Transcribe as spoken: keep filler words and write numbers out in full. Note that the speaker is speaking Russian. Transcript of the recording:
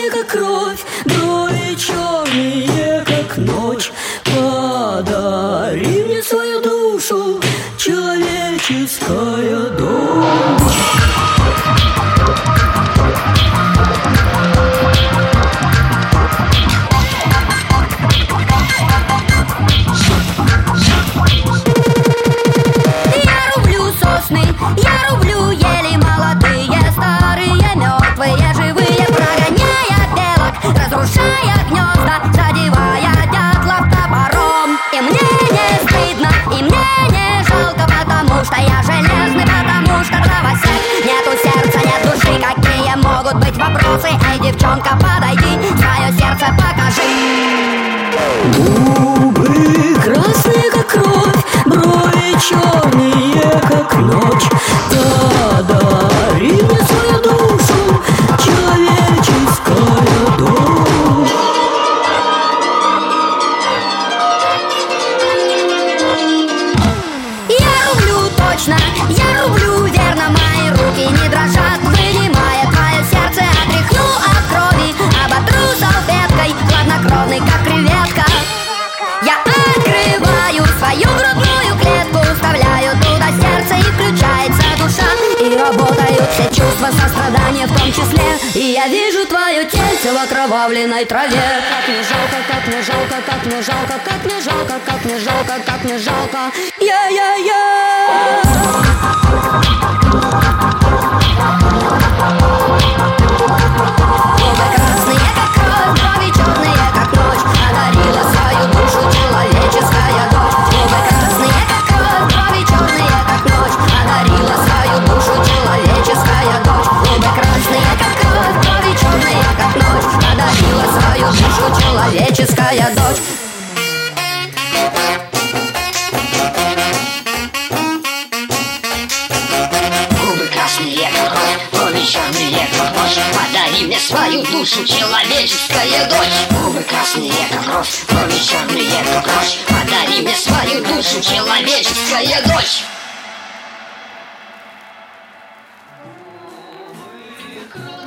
красные, как кровь, брови черные, как ночь. Подари мне свою душу, человеческая дочь. Я рублю ели молодые, старые, мертвые, живые, прогоняя белок, разрушая гнезда, задевая дятлов топором. И мне не стыдно, и мне не жалко, потому что я железный, потому что дровосек. Нету сердца, нет души, какие могут быть вопросы? Эй, девчонка, подойди, свое сердце покажи. Губы красные, как кровь, брови черные, как ночь. Подари мне свою душу, человеческая дочь. Я рублю точно, я рублю верно, мои руки не дрожат, вынимая твое сердце, отряхну от крови, оботру салфеткой, хладнокровный, как креветка. Я открываю свою грудную клетку, вставляю туда сердце, и включается душа, и работают все чувства сострадания в том числе. И я вижу твое тельце в окровавленной траве. Как мне жалко, как мне жалко, как мне жалко, как мне жалко, как мне жалко, как мне жалко. Я-я-я. Губы красные, как кровь, брови черные, как ночь, одарила свою душу человеческая дочь. Губы красные, как кровь, брови черные, как ночь, одарила свою душу человеческая дочь. Губы красные, как кровь, брови черные, как ночь, одарила свою душу человеческая дочь. Черные, как ночь, подари мне свою душу, человеческая дочь. Губы красные, как кровь, брови черные, как ночь, подари мне свою душу, человеческая дочь. Красные,